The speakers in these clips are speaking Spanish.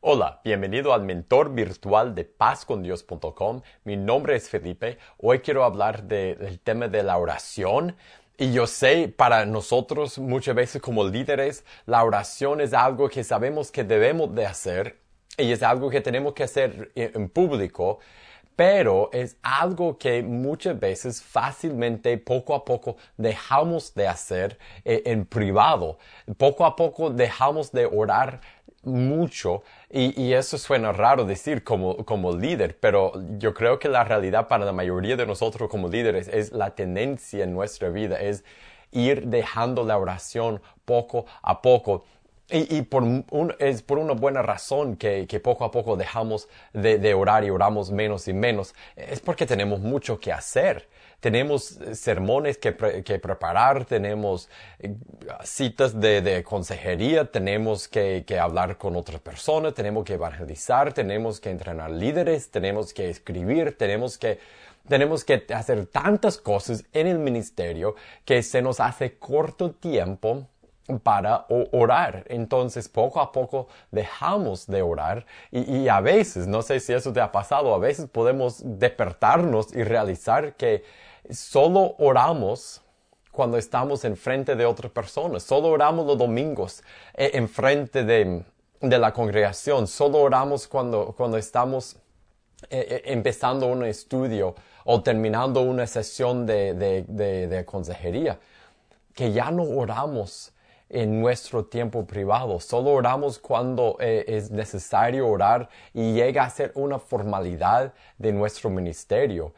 Hola, bienvenido al mentor virtual de pazcondios.com. Mi nombre es Felipe. Hoy quiero hablar del tema de la oración. Y yo sé, para nosotros muchas veces como líderes, la oración es algo que sabemos que debemos de hacer y es algo que tenemos que hacer en público. Pero es algo que muchas veces fácilmente, poco a poco, dejamos de hacer en privado. Poco a poco dejamos de orar mucho y eso suena raro decir como líder, pero yo creo que la realidad para la mayoría de nosotros como líderes es la tendencia en nuestra vida, es ir dejando la oración poco a poco. Y es por una buena razón que poco a poco dejamos de orar y oramos menos y menos. Es porque tenemos mucho que hacer. Tenemos sermones que preparar, tenemos citas de consejería, tenemos que hablar con otras personas, tenemos que evangelizar, tenemos que entrenar líderes, tenemos que escribir, tenemos que hacer tantas cosas en el ministerio que se nos hace corto tiempo para orar. Entonces, poco a poco dejamos de orar y a veces, no sé si eso te ha pasado, a veces podemos despertarnos y realizar que solo oramos cuando estamos enfrente de otras personas. Solo oramos los domingos enfrente de la congregación. Solo oramos cuando estamos empezando un estudio o terminando una sesión de consejería. Que ya no oramos en nuestro tiempo privado. Solo oramos cuando es necesario orar y llega a ser una formalidad de nuestro ministerio.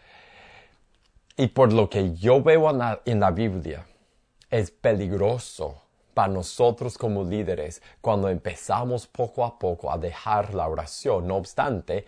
Y por lo que yo veo en la Biblia, es peligroso para nosotros como líderes cuando empezamos poco a poco a dejar la oración. No obstante,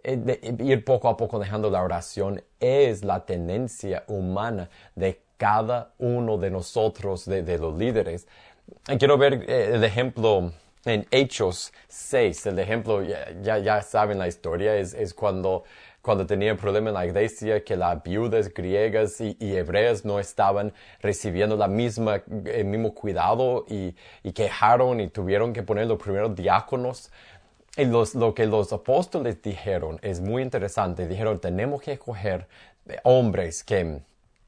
ir poco a poco dejando la oración es la tendencia humana de cada uno de nosotros, de los líderes. Quiero ver el ejemplo en Hechos 6. El ejemplo, ya saben la historia, es cuando tenía problema en la iglesia, que las viudas griegas y hebreas no estaban recibiendo el mismo cuidado y quejaron y tuvieron que poner los primeros diáconos. Y lo que los apóstoles dijeron es muy interesante. Dijeron, tenemos que escoger hombres que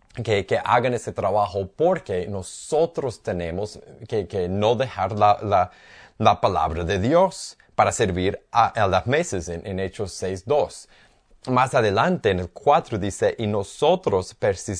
hagan ese trabajo porque nosotros tenemos que no dejar la palabra de Dios para servir a las mesas en Hechos 6:2. Más adelante en el 4 dice, y nosotros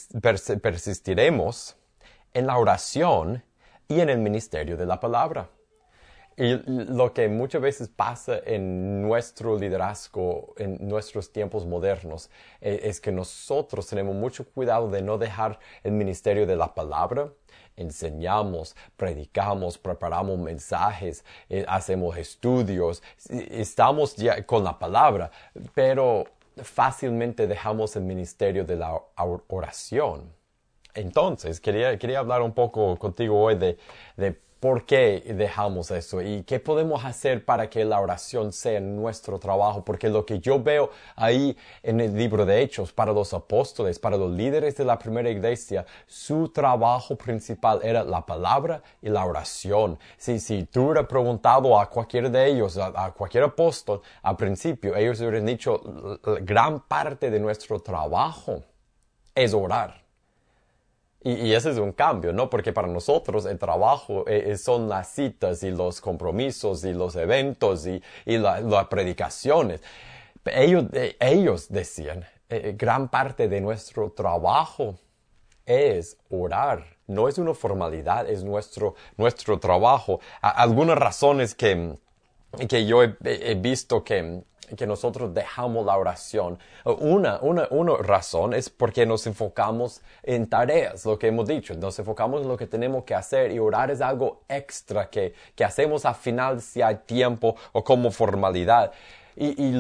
persistiremos en la oración y en el ministerio de la palabra. Y lo que muchas veces pasa en nuestro liderazgo, en nuestros tiempos modernos, es que nosotros tenemos mucho cuidado de no dejar el ministerio de la palabra. Enseñamos, predicamos, preparamos mensajes, hacemos estudios, estamos ya con la palabra, pero fácilmente dejamos el ministerio de la oración. Entonces, quería hablar un poco contigo hoy de por qué dejamos eso y qué podemos hacer para que la oración sea nuestro trabajo. Porque lo que yo veo ahí en el libro de Hechos, para los apóstoles, para los líderes de la primera iglesia, su trabajo principal era la palabra y la oración. Si tú hubieras preguntado a cualquiera de ellos, a cualquier apóstol, al principio, ellos hubieran dicho, gran parte de nuestro trabajo es orar. Y ese es un cambio, ¿no? Porque para nosotros el trabajo son las citas y los compromisos y los eventos y las predicaciones. Ellos decían, gran parte de nuestro trabajo es orar. No es una formalidad, es nuestro trabajo. Algunas razones que yo he visto que nosotros dejamos la oración. Una razón es porque nos enfocamos en tareas, lo que hemos dicho. Nos enfocamos en lo que tenemos que hacer y orar es algo extra que hacemos al final si hay tiempo o como formalidad. Y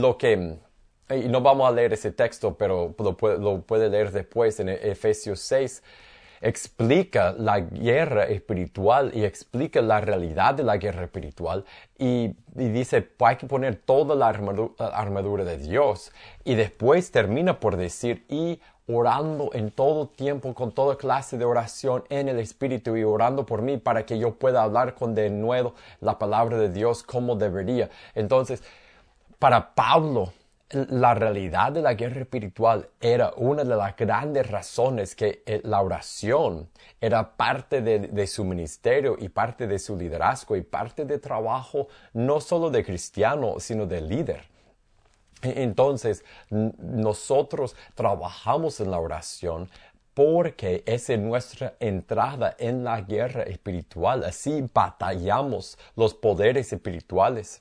no vamos a leer ese texto, pero lo puede leer después en Efesios 6. Explica la guerra espiritual y explica la realidad de la guerra espiritual y dice hay que poner toda la armadura de Dios y después termina por decir y orando en todo tiempo con toda clase de oración en el Espíritu y orando por mí para que yo pueda hablar con denuedo la palabra de Dios como debería. Entonces Para Pablo, la realidad de la guerra espiritual era una de las grandes razones que la oración era parte de su ministerio y parte de su liderazgo y parte de trabajo no solo de cristiano, sino de líder. Entonces, nosotros trabajamos en la oración porque es nuestra entrada en la guerra espiritual. Así batallamos los poderes espirituales.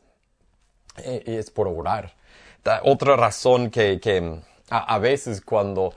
Es por orar. Otra razón que a veces cuando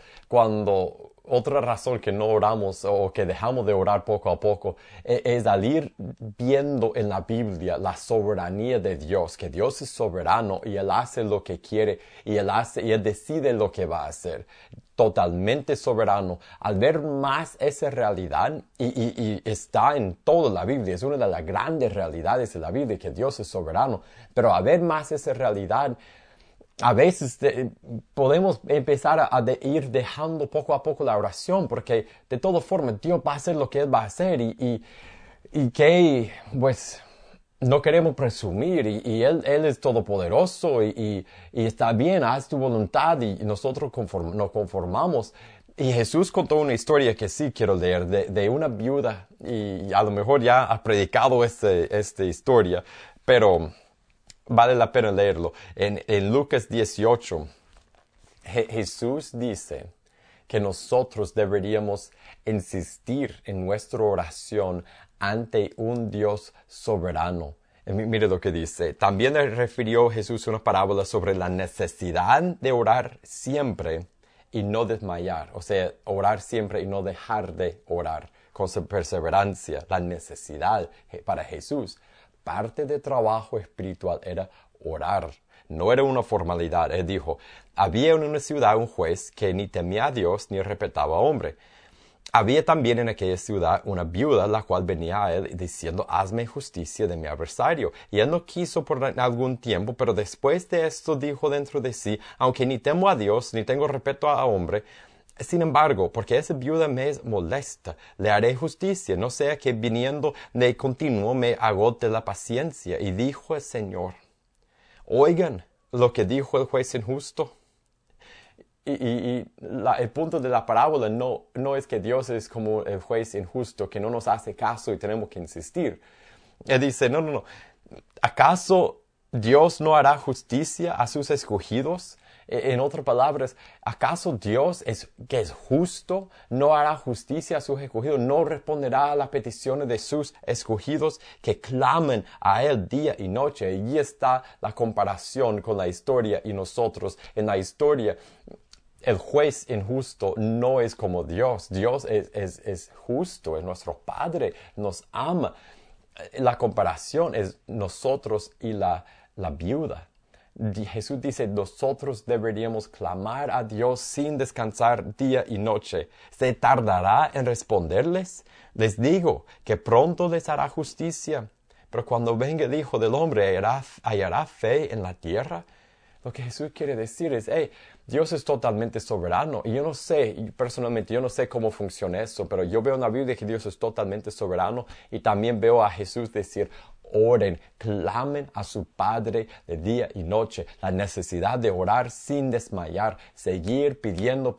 otra razón que no oramos o que dejamos de orar poco a poco es al ir viendo en la Biblia la soberanía de Dios, que Dios es soberano y Él hace lo que quiere y Él decide lo que va a hacer. Totalmente soberano. Al ver más esa realidad, y está en toda la Biblia, es una de las grandes realidades de la Biblia, que Dios es soberano, pero al ver más esa realidad, a veces podemos empezar a ir dejando poco a poco la oración, porque de todas formas Dios va a hacer lo que Él va a hacer y que pues no queremos presumir y él es todopoderoso y está bien, haz tu voluntad y nosotros nos conformamos. Y Jesús contó una historia que sí quiero leer de una viuda y a lo mejor ya ha predicado esta historia, pero vale la pena leerlo. En Lucas 18, Jesús dice que nosotros deberíamos insistir en nuestra oración ante un Dios soberano. Mire lo que dice. También le refirió Jesús una parábola sobre la necesidad de orar siempre y no desmayar. O sea, orar siempre y no dejar de orar con perseverancia. La necesidad para Jesús. Parte del trabajo espiritual era orar. No era una formalidad. Él dijo, había en una ciudad un juez que ni temía a Dios ni respetaba a hombre. Había también en aquella ciudad una viuda, la cual venía a él diciendo, hazme justicia de mi adversario. Y él no quiso por algún tiempo, pero después de esto dijo dentro de sí, aunque ni temo a Dios ni tengo respeto a hombre, sin embargo, porque esa viuda me es molesta, le haré justicia, no sea que viniendo de continuo me agote la paciencia. Y dijo el Señor, oigan lo que dijo el juez injusto. El punto de la parábola no es que Dios es como el juez injusto, que no nos hace caso y tenemos que insistir. Él dice, no. ¿Acaso Dios no hará justicia a sus escogidos? En otras palabras, ¿acaso Dios, que es justo, no hará justicia a sus escogidos? ¿No responderá a las peticiones de sus escogidos que claman a Él día y noche? Allí está la comparación con la historia y nosotros. En la historia, el juez injusto no es como Dios. Dios es justo, es nuestro Padre, nos ama. La comparación es nosotros y la viuda. Jesús dice, nosotros deberíamos clamar a Dios sin descansar día y noche. ¿Se tardará en responderles? Les digo que pronto les hará justicia. Pero cuando venga el Hijo del Hombre, ¿hallará fe en la tierra? Lo que Jesús quiere decir es, Dios es totalmente soberano. Y yo no sé, personalmente, yo no sé cómo funciona eso, pero yo veo en la Biblia que Dios es totalmente soberano y también veo a Jesús decir, oren, clamen a su Padre de día y noche. La necesidad de orar sin desmayar, seguir pidiendo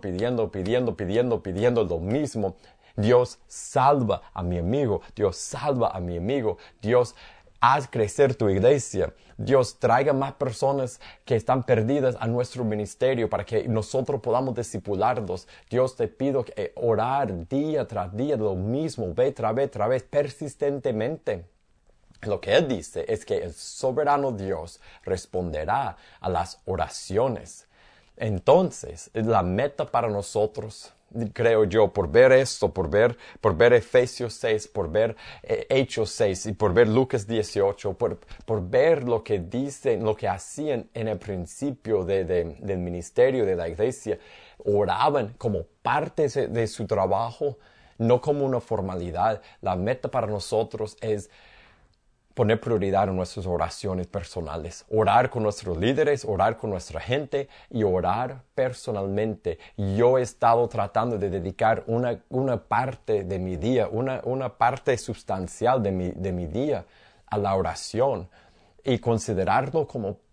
lo mismo. Dios salva a mi amigo, Dios salva a mi amigo, Dios haz crecer tu iglesia. Dios traiga más personas que están perdidas a nuestro ministerio para que nosotros podamos discipularlos. Dios te pido que orar día tras día lo mismo, vez tras vez, persistentemente. Lo que Él dice es que el soberano Dios responderá a las oraciones. Entonces, la meta para nosotros, creo yo, por ver esto, por ver Efesios 6, por ver Hechos 6 y por ver Lucas 18, por ver lo que dicen, lo que hacían en el principio del ministerio de la iglesia, oraban como parte de su trabajo, no como una formalidad. La meta para nosotros es poner prioridad en nuestras oraciones personales, orar con nuestros líderes, orar con nuestra gente y orar personalmente. Yo he estado tratando de dedicar una parte de mi día, una parte sustancial de mi día a la oración y considerarlo como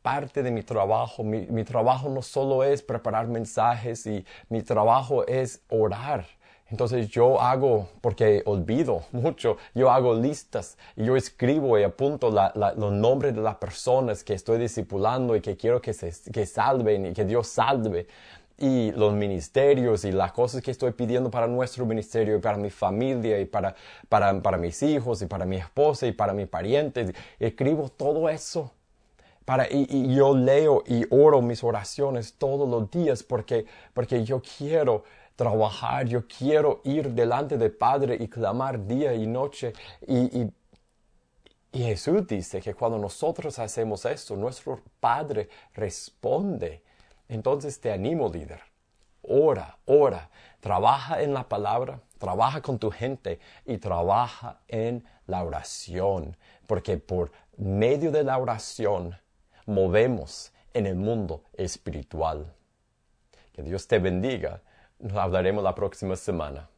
parte de mi trabajo. Mi trabajo no solo es preparar mensajes y mi trabajo es orar. Entonces yo hago, porque olvido mucho, yo hago listas y yo escribo y apunto los nombres de las personas que estoy discipulando y que quiero que salven y que Dios salve. Y los ministerios y las cosas que estoy pidiendo para nuestro ministerio y para mi familia y para mis hijos y para mi esposa y para mis parientes. Escribo todo eso. Y yo leo y oro mis oraciones todos los días porque yo quiero trabajar, yo quiero ir delante del Padre y clamar día y noche. Y Jesús dice que cuando nosotros hacemos esto, nuestro Padre responde. Entonces te animo, líder. Ora. Trabaja en la palabra, trabaja con tu gente y trabaja en la oración. Porque por medio de la oración movemos en el mundo espiritual. Que Dios te bendiga. Nos hablaremos la próxima semana.